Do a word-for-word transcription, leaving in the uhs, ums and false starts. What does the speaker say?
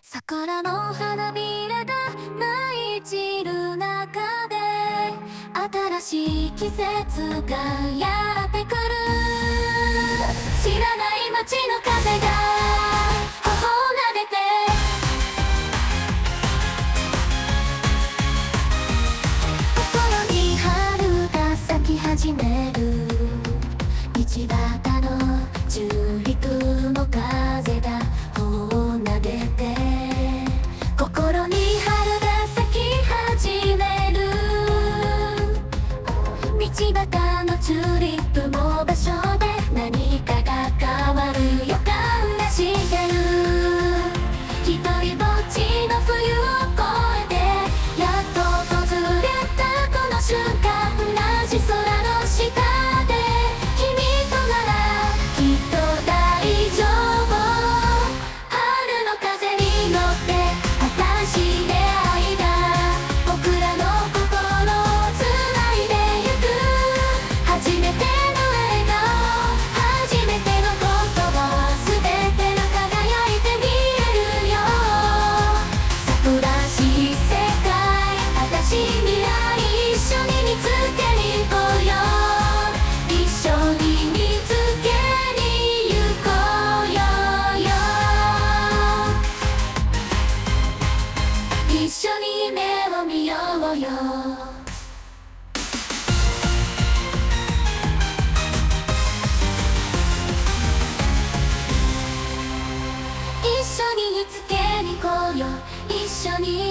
桜の花びらが舞い散る中で新しい季節がやってくる。知らない街の風が頬を撫でて心に春が咲き始める。道端のチューリップも風が頬を撫でて心に春が咲き始める。道端のチューリップも場所で何かが変わる予感がしてる。一人ぼっちの冬を越えてやっと訪れたこの瞬間、同じ空の下で君とならきっと大丈夫。春の風に乗って新しい出会いが僕らの心をつないでゆく。初めての笑顔、初めての言葉、全てが輝いて見えるよ。桜しい世界、新しい未来、一緒に見つけに行こうよ。一緒に見つけに行こうよよ。一緒に夢を見ようよ。一緒に見つけに行こうよ。一緒に